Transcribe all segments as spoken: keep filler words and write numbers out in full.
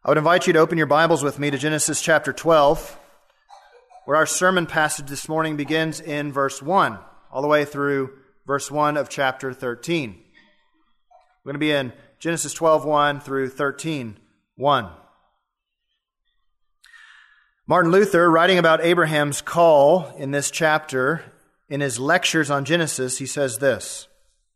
I would invite you to open your Bibles with me to Genesis chapter twelve, where our sermon passage this morning begins in verse one, all the way through verse one of chapter thirteen. We're going to be in Genesis twelve, one through thirteen, one. Martin Luther, writing about Abraham's call in this chapter, in his lectures on Genesis, he says this: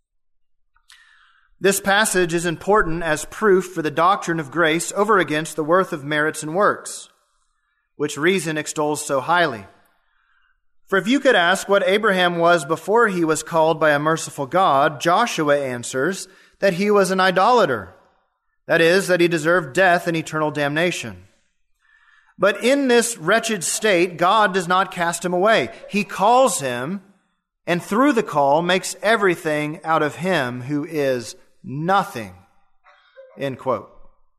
"This passage is important as proof for the doctrine of grace over against the worth of merits and works, which reason extols so highly. For if you could ask what Abraham was before he was called by a merciful God, Joshua answers that he was an idolater, that is, that he deserved death and eternal damnation. But in this wretched state, God does not cast him away. He calls him, and through the call makes everything out of him who is nothing." End quote.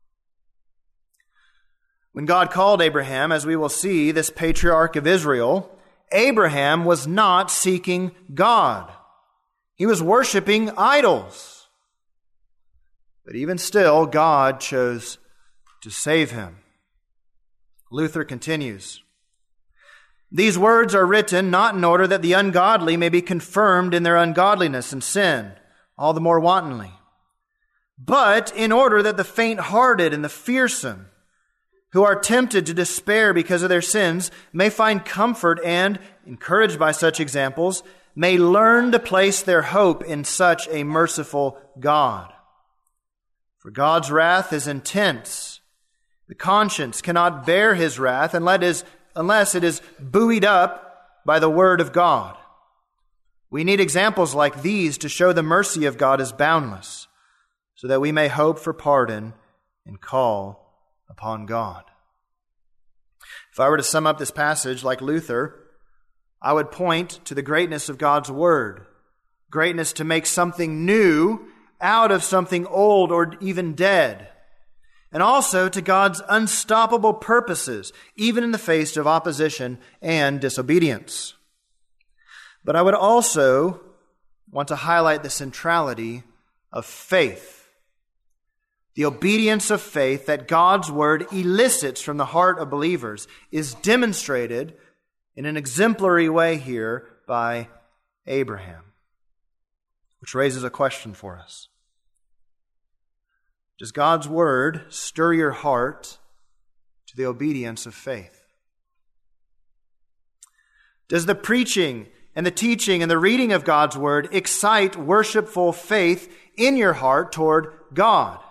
When God called Abraham, as we will see, this patriarch of Israel, Abraham was not seeking God. He was worshiping idols. But even still, God chose to save him. Luther continues, "These words are written not in order that the ungodly may be confirmed in their ungodliness and sin, all the more wantonly, but in order that the faint-hearted and the fearsome, who are tempted to despair because of their sins, may find comfort and, encouraged by such examples, may learn to place their hope in such a merciful God. For God's wrath is intense. The conscience cannot bear his wrath unless it is buoyed up by the word of God. We need examples like these to show the mercy of God is boundless, so that we may hope for pardon and call upon God." If I were to sum up this passage like Luther, I would point to the greatness of God's word, greatness to make something new out of something old or even dead, and also to God's unstoppable purposes, even in the face of opposition and disobedience. But I would also want to highlight the centrality of faith, the obedience of faith that God's word elicits from the heart of believers is demonstrated in an exemplary way here by Abraham, which raises a question for us. Does God's word stir your heart to the obedience of faith? Does the preaching and the teaching and the reading of God's word excite worshipful faith in your heart toward God?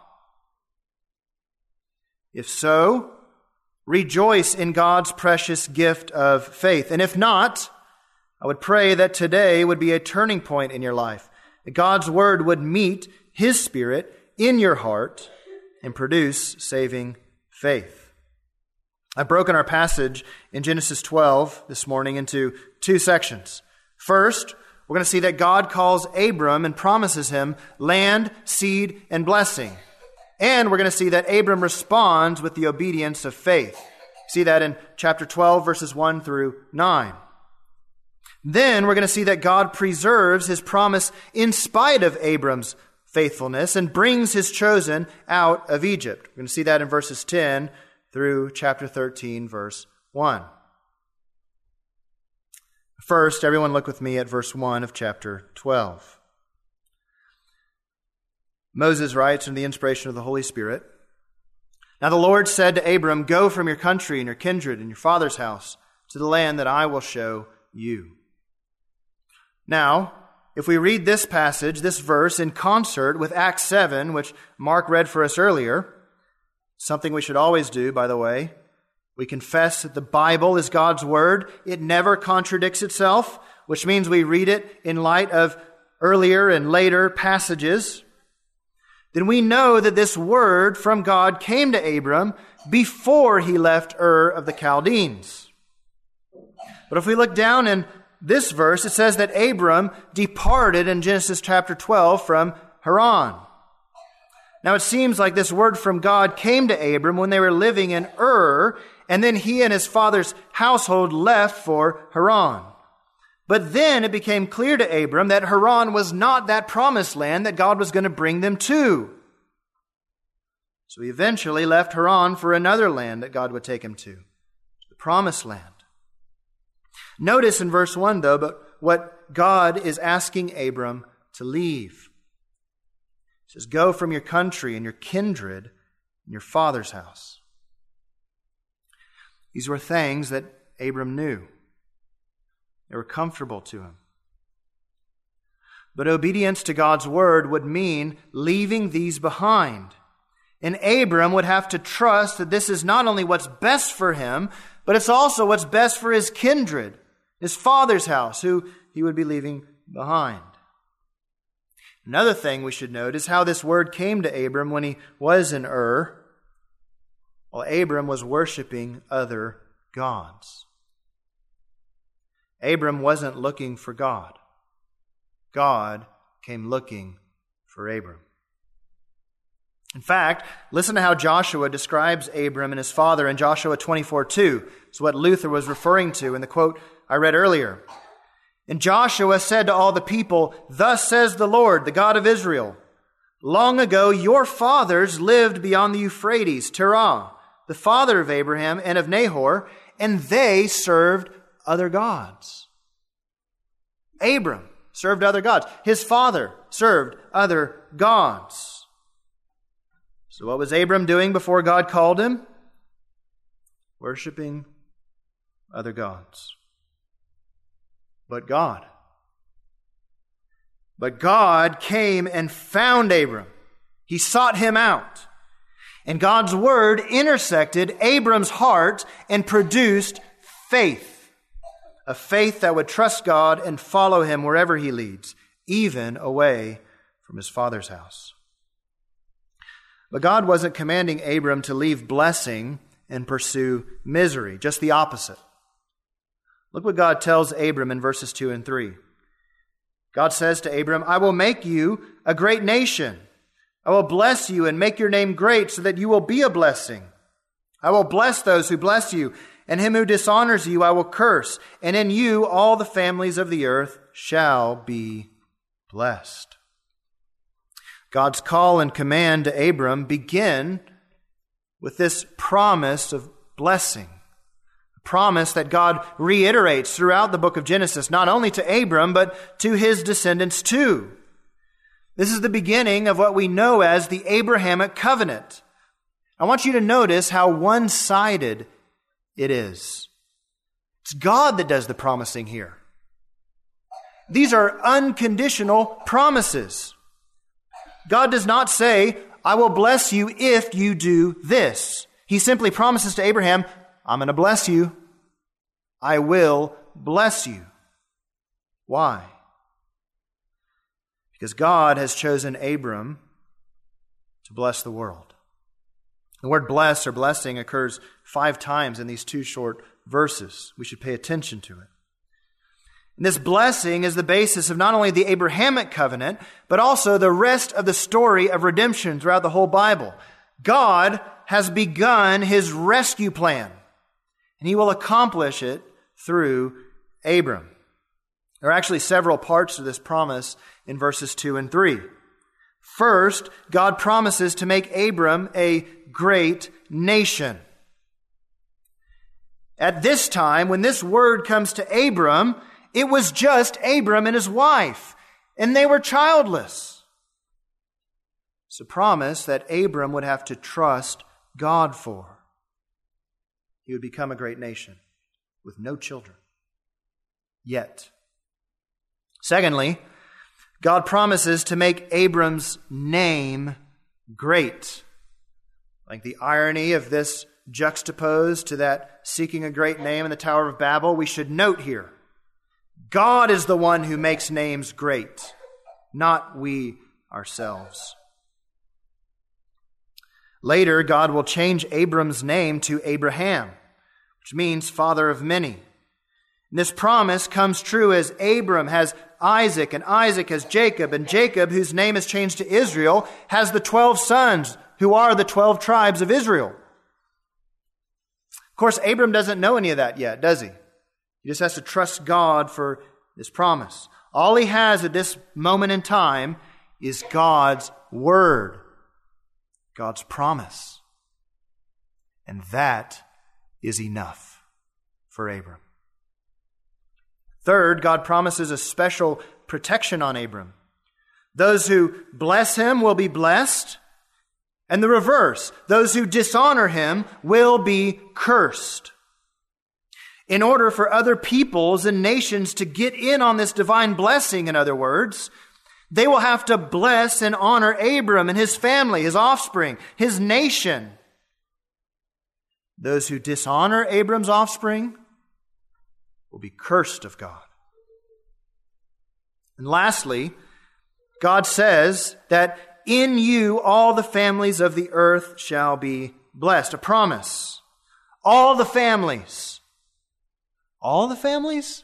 If so, rejoice in God's precious gift of faith. And if not, I would pray that today would be a turning point in your life, that God's word would meet his Spirit in your heart and produce saving faith. I've broken our passage in Genesis twelve this morning into two sections. First, we're going to see that God calls Abram and promises him land, seed, and blessing. And we're going to see that Abram responds with the obedience of faith. See that in chapter twelve, verses one through nine. Then we're going to see that God preserves his promise in spite of Abram's faithfulness and brings his chosen out of Egypt. We're going to see that in verses ten through chapter thirteen, verse one. First, everyone look with me at verse one of chapter twelve. Moses writes in the inspiration of the Holy Spirit, "Now the Lord said to Abram, go from your country and your kindred and your father's house to the land that I will show you." Now, if we read this passage, this verse, in concert with Acts seven, which Mark read for us earlier, something we should always do, by the way, we confess that the Bible is God's word. It never contradicts itself, which means we read it in light of earlier and later passages. Then we know that this word from God came to Abram before he left Ur of the Chaldeans. But if we look down in this verse, it says that Abram departed in Genesis chapter twelve from Haran. Now it seems like this word from God came to Abram when they were living in Ur, and then he and his father's household left for Haran. But then it became clear to Abram that Haran was not that promised land that God was going to bring them to. So he eventually left Haran for another land that God would take him to, the Promised Land. Notice in verse one, though, but what God is asking Abram to leave. He says, go from your country and your kindred and your father's house. These were things that Abram knew. They were comfortable to him. But obedience to God's word would mean leaving these behind. And Abram would have to trust that this is not only what's best for him, but it's also what's best for his kindred, his father's house, who he would be leaving behind. Another thing we should note is how this word came to Abram when he was in Ur, while Abram was worshiping other gods. Abram wasn't looking for God. God came looking for Abram. In fact, listen to how Joshua describes Abram and his father in Joshua twenty-four two. It's what Luther was referring to in the quote I read earlier. And Joshua said to all the people, thus says the Lord, the God of Israel, long ago your fathers lived beyond the Euphrates, Terah, the father of Abraham and of Nahor, and they served other gods. Abram served other gods. His father served other gods. So what was Abram doing before God called him? Worshiping other gods. But God. But God came and found Abram. He sought him out. And God's word intersected Abram's heart and produced faith. A faith that would trust God and follow him wherever he leads, even away from his father's house. But God wasn't commanding Abram to leave blessing and pursue misery. Just the opposite. Look what God tells Abram in verses two and three. God says to Abram, I will make you a great nation. I will bless you and make your name great so that you will be a blessing. I will bless those who bless you, and him who dishonors you I will curse. And in you all the families of the earth shall be blessed. God's call and command to Abram begin with this promise of blessing. A promise that God reiterates throughout the book of Genesis, not only to Abram, but to his descendants too. This is the beginning of what we know as the Abrahamic covenant. I want you to notice how one-sided it is. It's God that does the promising here. These are unconditional promises. God does not say, I will bless you if you do this. He simply promises to Abraham, I'm going to bless you. I will bless you. Why? Because God has chosen Abram to bless the world. The word bless or blessing occurs five times in these two short verses. We should pay attention to it. And this blessing is the basis of not only the Abrahamic covenant, but also the rest of the story of redemption throughout the whole Bible. God has begun his rescue plan, and he will accomplish it through Abram. There are actually several parts to this promise in verses two and three. First, God promises to make Abram a great nation. At this time, when this word comes to Abram, it was just Abram and his wife, and they were childless. It's a promise that Abram would have to trust God for. He would become a great nation with no children. Yet. Secondly, God promises to make Abram's name great. Like the irony of this juxtaposed to that seeking a great name in the Tower of Babel, we should note here, God is the one who makes names great, not we ourselves. Later, God will change Abram's name to Abraham, which means father of many. And this promise comes true as Abram has Isaac, and Isaac has Jacob, and Jacob, whose name is changed to Israel, has the twelve sons, who are the twelve tribes of Israel. Of course, Abram doesn't know any of that yet, does he? He just has to trust God for this promise. All he has at this moment in time is God's word. God's promise. And that is enough for Abram. Third, God promises a special protection on Abram. Those who bless him will be blessed, and the reverse, those who dishonor him will be cursed. In order for other peoples and nations to get in on this divine blessing, in other words, they will have to bless and honor Abram and his family, his offspring, his nation. Those who dishonor Abram's offspring will be cursed of God. And lastly, God says that in you all the families of the earth shall be blessed. A promise. All the families. All the families?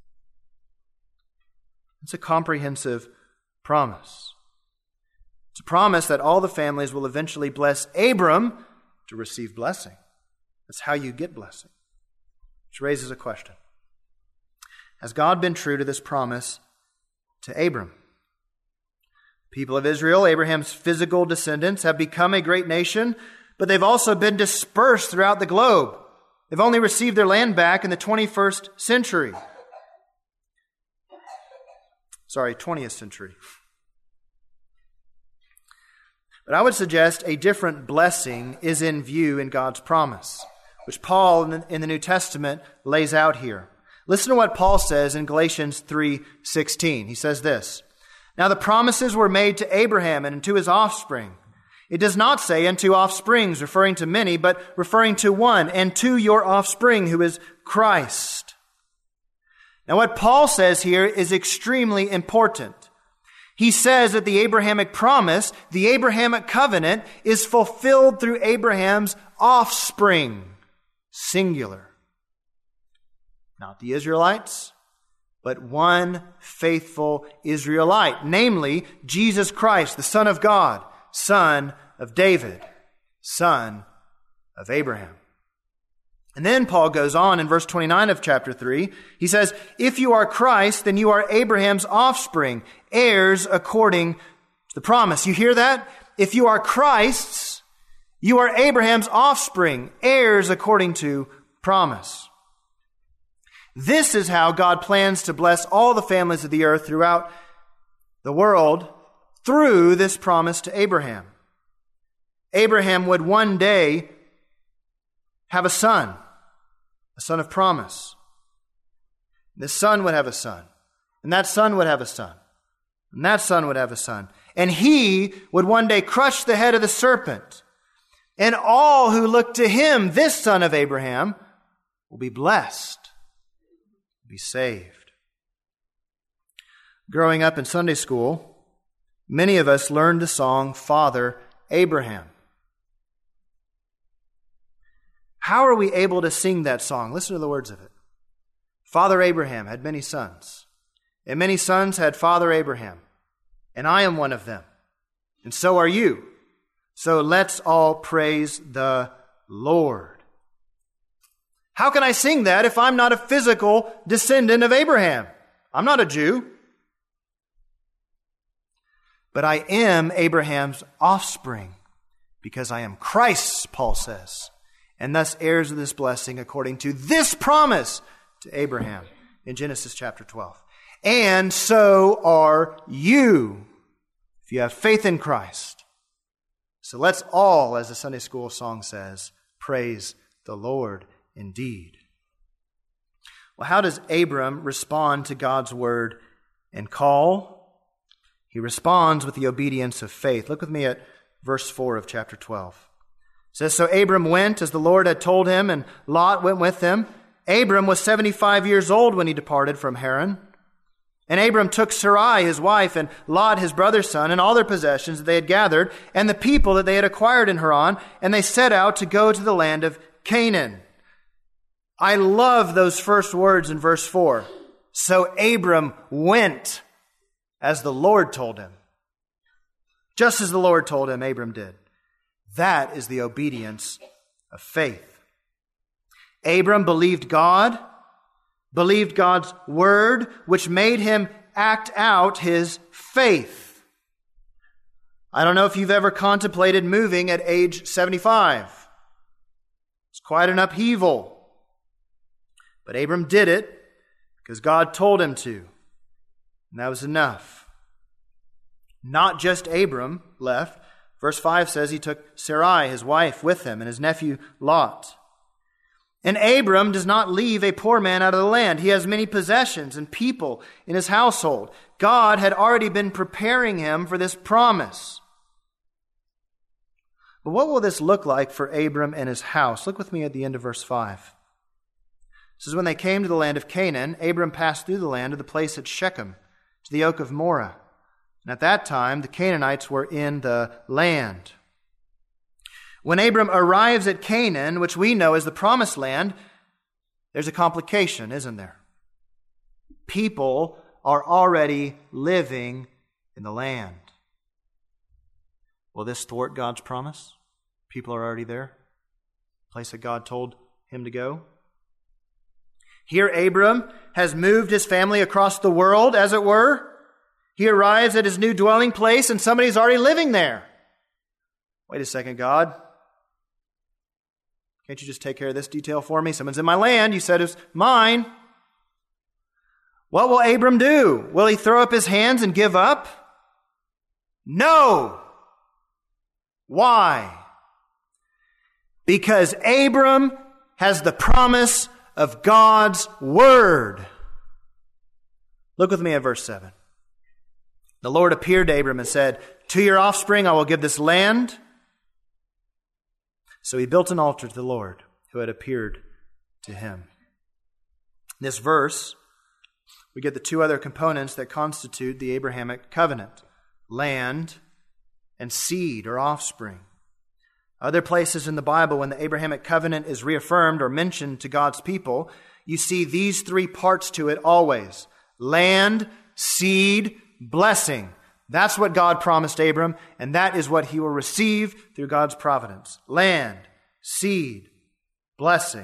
It's a comprehensive promise. It's a promise that all the families will eventually bless Abram to receive blessing. That's how you get blessing. Which raises a question. Has God been true to this promise to Abram? People of Israel, Abraham's physical descendants, have become a great nation, but they've also been dispersed throughout the globe. They've only received their land back in the twenty-first century. Sorry, twentieth century. But I would suggest a different blessing is in view in God's promise, which Paul in the, in the New Testament lays out here. Listen to what Paul says in Galatians three sixteen. He says this, "Now the promises were made to Abraham and to his offspring. It does not say unto offsprings, referring to many, but referring to one, and to your offspring, who is Christ." Now what Paul says here is extremely important. He says that the Abrahamic promise, the Abrahamic covenant, is fulfilled through Abraham's offspring, singular. Not the Israelites, but one faithful Israelite, namely Jesus Christ, the Son of God, son of David, son of Abraham. And then Paul goes on in verse twenty-nine of chapter three. He says, "If you are Christ, then you are Abraham's offspring, heirs according to the promise." You hear that? If you are Christ's, you are Abraham's offspring, heirs according to promise. This is how God plans to bless all the families of the earth throughout the world through this promise to Abraham. Abraham would one day have a son, a son of promise. This son would have a son, and that son would have a son, and that son would have a son. And he would one day crush the head of the serpent. And all who look to him, this son of Abraham, will be blessed, will be saved. Growing up in Sunday school, many of us learned the song, Father Abraham. How are we able to sing that song? Listen to the words of it. Father Abraham had many sons, and many sons had Father Abraham, and I am one of them, and so are you. So let's all praise the Lord. How can I sing that if I'm not a physical descendant of Abraham? I'm not a Jew. But I am Abraham's offspring because I am Christ's, Paul says, and thus heirs of this blessing according to this promise to Abraham in Genesis chapter twelve. And so are you, if you have faith in Christ. So let's all, as the Sunday school song says, praise the Lord indeed. Well, how does Abram respond to God's word and call? He responds with the obedience of faith. Look with me at verse four of chapter twelve. It says, "So Abram went as the Lord had told him, and Lot went with him. Abram was seventy-five years old when he departed from Haran. And Abram took Sarai, his wife, and Lot, his brother's son, and all their possessions that they had gathered, and the people that they had acquired in Haran, and they set out to go to the land of Canaan." I love those first words in verse four. So Abram went as the Lord told him. Just as the Lord told him, Abram did. That is the obedience of faith. Abram believed God, believed God's word, which made him act out his faith. I don't know if you've ever contemplated moving at age seventy-five. It's quite an upheaval. But Abram did it because God told him to. And that was enough. Not just Abram left. Verse five says he took Sarai, his wife, with him, and his nephew Lot. And Abram does not leave a poor man out of the land. He has many possessions and people in his household. God had already been preparing him for this promise. But what will this look like for Abram and his house? Look with me at the end of verse five. It says, when they came to the land of Canaan, Abram passed through the land to the place at Shechem, to the oak of Moreh. And at that time, the Canaanites were in the land. When Abram arrives at Canaan, which we know as the promised land, there's a complication, isn't there? People are already living in the land. Will this thwart God's promise? People are already there. Place that God told him to go. Here Abram has moved his family across the world, as it were. He arrives at his new dwelling place and somebody's already living there. Wait a second, God. Can't you just take care of this detail for me? Someone's in my land. You said it's mine. What will Abram do? Will he throw up his hands and give up? No. Why? Because Abram has the promise of God's word. Look with me at verse seven. The Lord appeared to Abram and said, to your offspring I will give this land. So he built an altar to the Lord who had appeared to him. In this verse, we get the two other components that constitute the Abrahamic covenant: land and seed or offspring. Other places in the Bible, when the Abrahamic covenant is reaffirmed or mentioned to God's people, you see these three parts to it always: land, seed, blessing. That's what God promised Abram, and that is what he will receive through God's providence. Land, seed, blessing.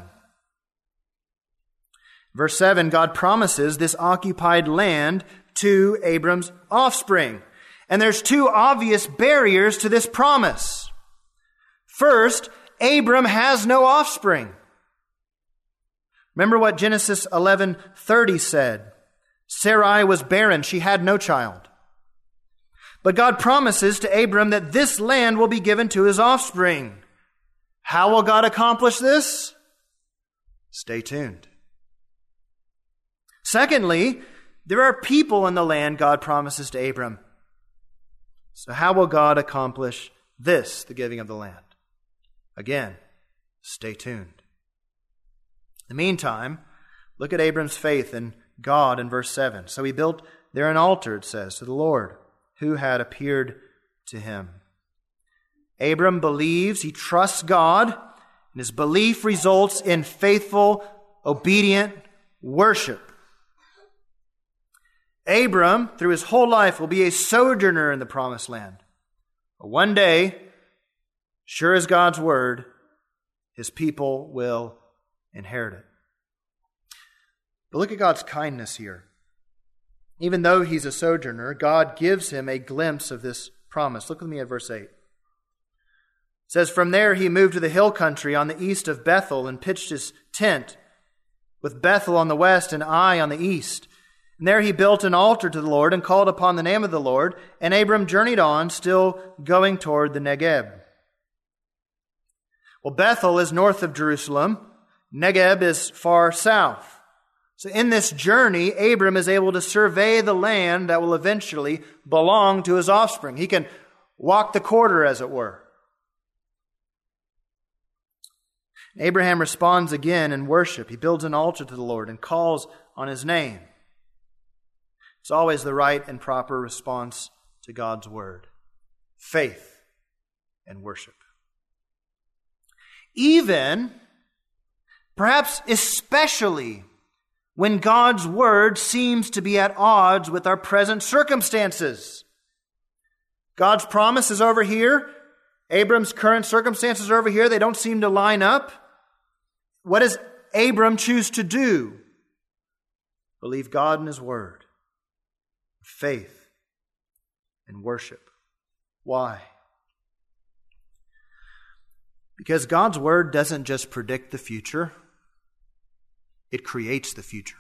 Verse seven, God promises this occupied land to Abram's offspring. And there's two obvious barriers to this promise. First, Abram has no offspring. Remember what Genesis eleven thirty said. Sarai was barren. She had no child. But God promises to Abram that this land will be given to his offspring. How will God accomplish this? Stay tuned. Secondly, there are people in the land God promises to Abram. So how will God accomplish this, the giving of the land? Again, stay tuned. In the meantime, look at Abram's faith in God in verse seven. So he built there an altar, it says, to the Lord who had appeared to him. Abram believes, he trusts God, and his belief results in faithful, obedient worship. Abram, through his whole life, will be a sojourner in the promised land. But one day, sure as God's word, his people will inherit it. But look at God's kindness here. Even though he's a sojourner, God gives him a glimpse of this promise. Look with me at verse eight. It says, from there he moved to the hill country on the east of Bethel and pitched his tent, with Bethel on the west and Ai on the east. And there he built an altar to the Lord and called upon the name of the Lord. And Abram journeyed on, still going toward the Negeb. Well, Bethel is north of Jerusalem. Negeb is far south. So in this journey, Abram is able to survey the land that will eventually belong to his offspring. He can walk the quarter, as it were. Abraham responds again in worship. He builds an altar to the Lord and calls on his name. It's always the right and proper response to God's word. Faith and worship. Even, perhaps especially, when God's word seems to be at odds with our present circumstances. God's promise is over here. Abram's current circumstances are over here. They don't seem to line up. What does Abram choose to do? Believe God and his word. Faith and worship. Why? Because God's Word doesn't just predict the future, it creates the future.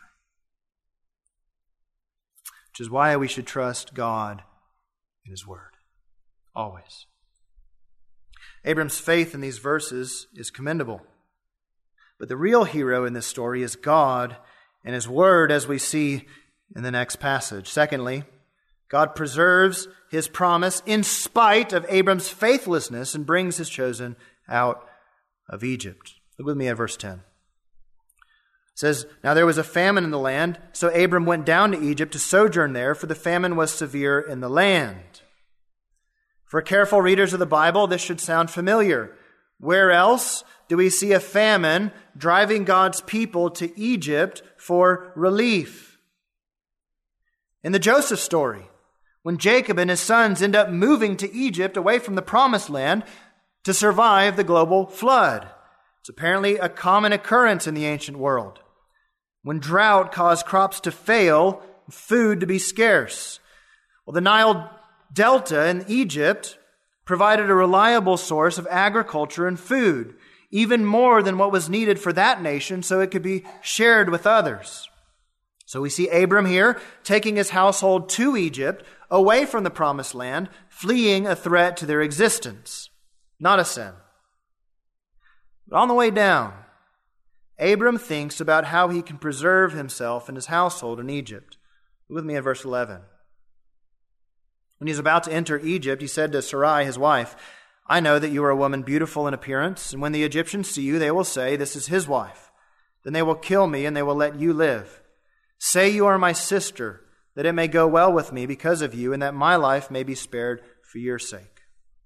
Which is why we should trust God in His Word, always. Abram's faith in these verses is commendable. But the real hero in this story is God and His Word, as we see in the next passage. Secondly, God preserves His promise in spite of Abram's faithlessness and brings His chosen out of Egypt. Look with me at verse ten. It says, "Now there was a famine in the land, so Abram went down to Egypt to sojourn there, for the famine was severe in the land." For careful readers of the Bible, this should sound familiar. Where else do we see a famine driving God's people to Egypt for relief? In the Joseph story, when Jacob and his sons end up moving to Egypt away from the promised land to survive the global flood. It's apparently a common occurrence in the ancient world. When drought caused crops to fail, food to be scarce. Well, the Nile Delta in Egypt provided a reliable source of agriculture and food, even more than what was needed for that nation, so it could be shared with others. So we see Abram here taking his household to Egypt, away from the promised land, fleeing a threat to their existence. Not a sin. But on the way down, Abram thinks about how he can preserve himself and his household in Egypt. Look with me at verse eleven. When he was about to enter Egypt, he said to Sarai, his wife, "I know that you are a woman beautiful in appearance, and when the Egyptians see you, they will say, 'This is his wife.' Then they will kill me, and they will let you live. Say you are my sister, that it may go well with me because of you, and that my life may be spared for your sake."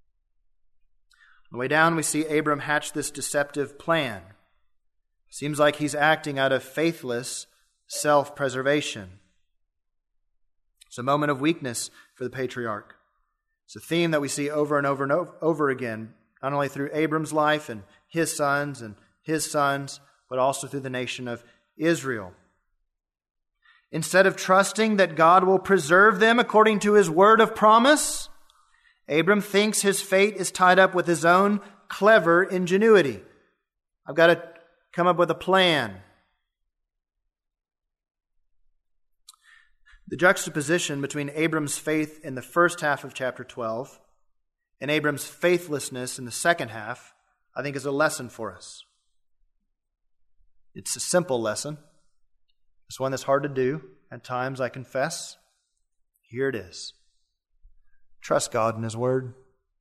On the way down, we see Abram hatch this deceptive plan. Seems like he's acting out of faithless self-preservation. It's a moment of weakness for the patriarch. It's a theme that we see over and over and over again, not only through Abram's life and his sons and his sons, but also through the nation of Israel. Instead of trusting that God will preserve them according to His word of promise, Abram thinks his fate is tied up with his own clever ingenuity. I've got to come up with a plan. The juxtaposition between Abram's faith in the first half of chapter twelve and Abram's faithlessness in the second half, I think, is a lesson for us. It's a simple lesson. It's one that's hard to do at times, I confess. Here it is. Trust God in His Word.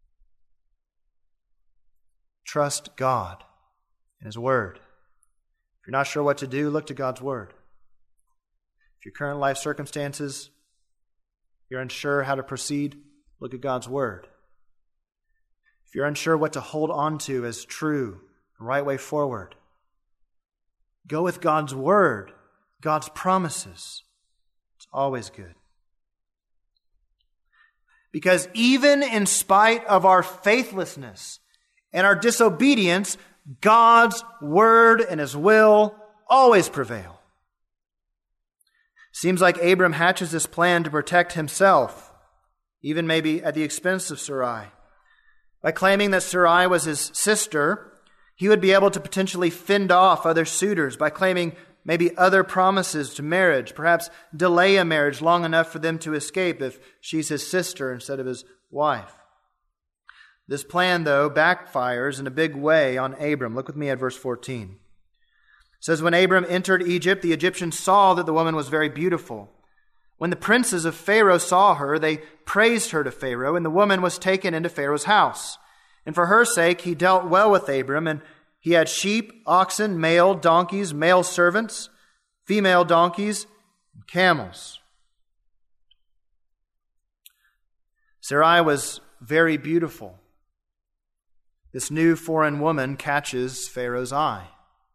Trust God in His Word. If you're not sure what to do, look to God's Word. If your current life circumstances, you're unsure how to proceed, look at God's Word. If you're unsure what to hold on to as true, the right way forward, go with God's Word, God's promises. It's always good. Because even in spite of our faithlessness and our disobedience, God's Word and His will always prevail. Seems like Abram hatches this plan to protect himself, even maybe at the expense of Sarai. By claiming that Sarai was his sister, he would be able to potentially fend off other suitors by claiming maybe other promises to marriage, perhaps delay a marriage long enough for them to escape if she's his sister instead of his wife. This plan, though, backfires in a big way on Abram. Look with me at verse fourteen. It says, "When Abram entered Egypt, the Egyptians saw that the woman was very beautiful. When the princes of Pharaoh saw her, they praised her to Pharaoh, and the woman was taken into Pharaoh's house. And for her sake he dealt well with Abram, and he had sheep, oxen, male donkeys, male servants, female donkeys, and camels." Sarai was very beautiful. This new foreign woman catches Pharaoh's eye.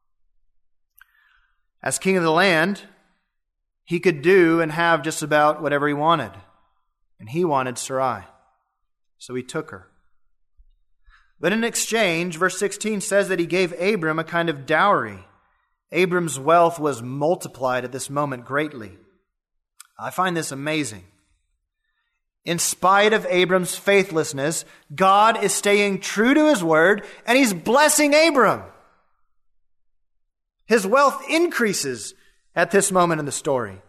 As king of the land, he could do and have just about whatever he wanted. And he wanted Sarai. So he took her. But in exchange, verse sixteen says that he gave Abram a kind of dowry. Abram's wealth was multiplied at this moment greatly. I find this amazing. In spite of Abram's faithlessness, God is staying true to his word, and he's blessing Abram. His wealth increases at this moment in the story.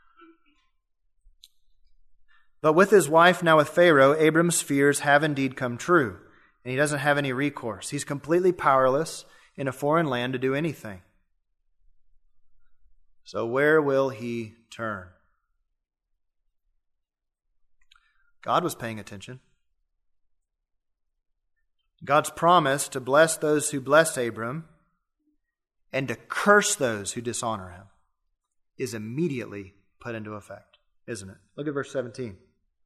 But with his wife, now with Pharaoh, Abram's fears have indeed come true, and he doesn't have any recourse. He's completely powerless in a foreign land to do anything. So where will he turn? God was paying attention. God's promise to bless those who bless Abram and to curse those who dishonor him is immediately put into effect, isn't it? Look at verse seventeen.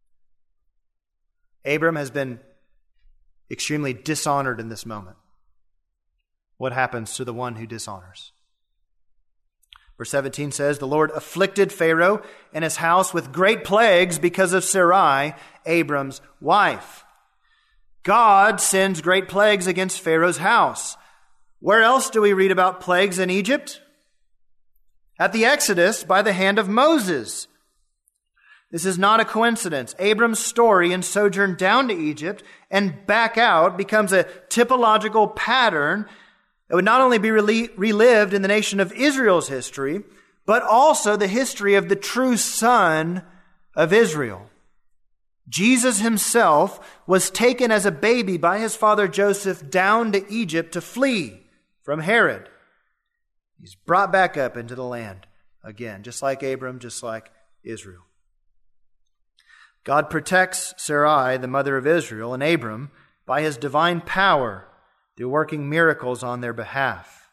Abram has been extremely dishonored in this moment. What happens to the one who dishonors? Verse seventeen says, the Lord afflicted Pharaoh and his house with great plagues because of Sarai, Abram's wife. God sends great plagues against Pharaoh's house. Where else do we read about plagues in Egypt? At the Exodus by the hand of Moses. This is not a coincidence. Abram's story and sojourn down to Egypt and back out becomes a typological pattern that would not only be relived in the nation of Israel's history, but also the history of the true son of Israel. Jesus himself was taken as a baby by his father Joseph down to Egypt to flee from Herod. He's brought back up into the land again, just like Abram, just like Israel. God protects Sarai, the mother of Israel, and Abram by his divine power through working miracles on their behalf.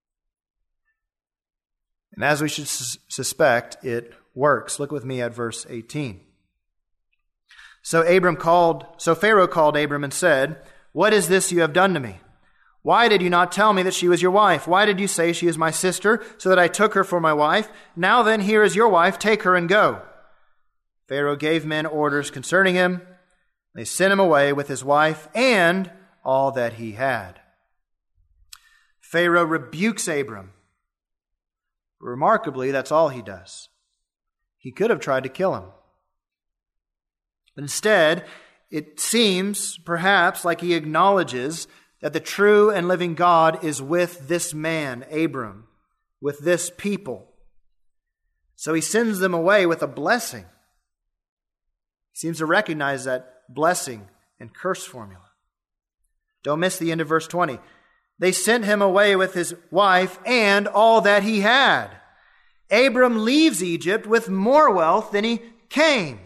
And as we should sus- suspect, it works. Look with me at verse eighteen. So Abram called, so Pharaoh called Abram and said, "What is this you have done to me? Why did you not tell me that she was your wife? Why did you say she is my sister, so that I took her for my wife? Now then, here is your wife, take her and go." Pharaoh gave men orders concerning him. They sent him away with his wife and all that he had. Pharaoh rebukes Abram. Remarkably, that's all he does. He could have tried to kill him. But instead, it seems perhaps like he acknowledges that the true and living God is with this man, Abram, with this people. So he sends them away with a blessing. He seems to recognize that blessing and curse formula. Don't miss the end of verse twenty. They sent him away with his wife and all that he had. Abram leaves Egypt with more wealth than he came.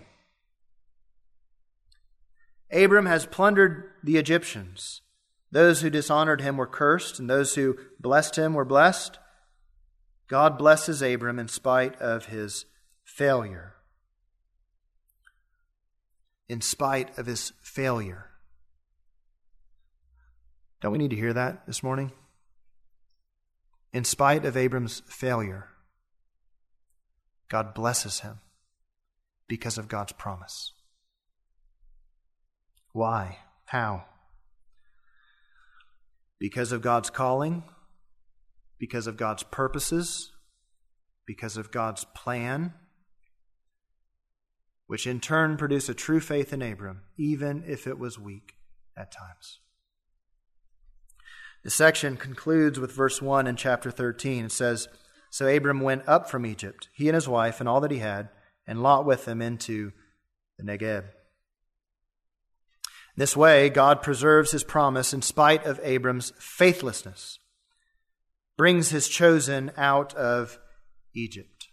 Abram has plundered the Egyptians. Those who dishonored him were cursed, and those who blessed him were blessed. God blesses Abram in spite of his failure. In spite of his failure. Don't we need to hear that this morning? In spite of Abram's failure, God blesses him because of God's promise. Why? How? Because of God's calling, because of God's purposes, because of God's plan, which in turn produced a true faith in Abram, even if it was weak at times. The section concludes with verse one in chapter thirteen. It says, "So Abram went up from Egypt, he and his wife and all that he had, and Lot with him into the Negeb." This way, God preserves his promise in spite of Abram's faithlessness, brings his chosen out of Egypt.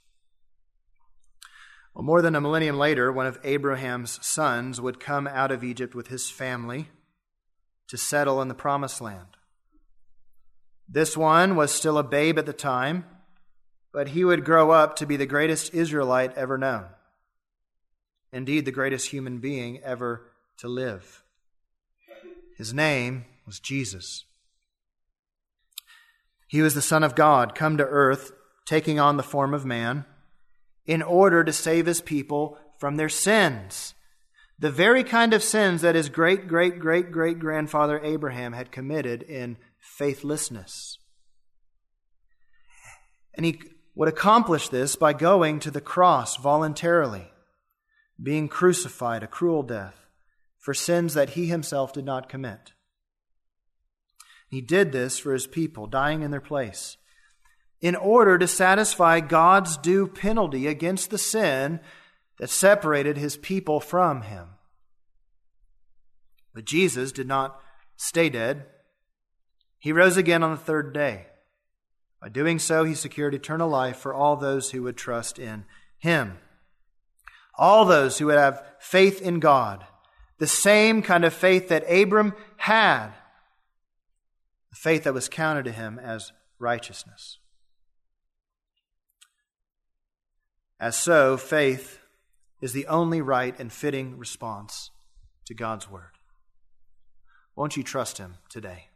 Well, more than a millennium later, one of Abraham's sons would come out of Egypt with his family to settle in the Promised Land. This one was still a babe at the time, but he would grow up to be the greatest Israelite ever known. Indeed, the greatest human being ever to live. His name was Jesus. He was the Son of God, come to earth, taking on the form of man, in order to save his people from their sins. The very kind of sins that his great, great, great, great grandfather Abraham had committed in faithlessness. And he would accomplish this by going to the cross voluntarily, being crucified a cruel death for sins that he himself did not commit. He did this for his people, dying in their place, in order to satisfy God's due penalty against the sin that separated his people from him. But Jesus did not stay dead. He rose again on the third day. By doing so, he secured eternal life for all those who would trust in him. All those who would have faith in God, the same kind of faith that Abram had, the faith that was counted to him as righteousness. As so, faith is the only right and fitting response to God's word. Won't you trust him today?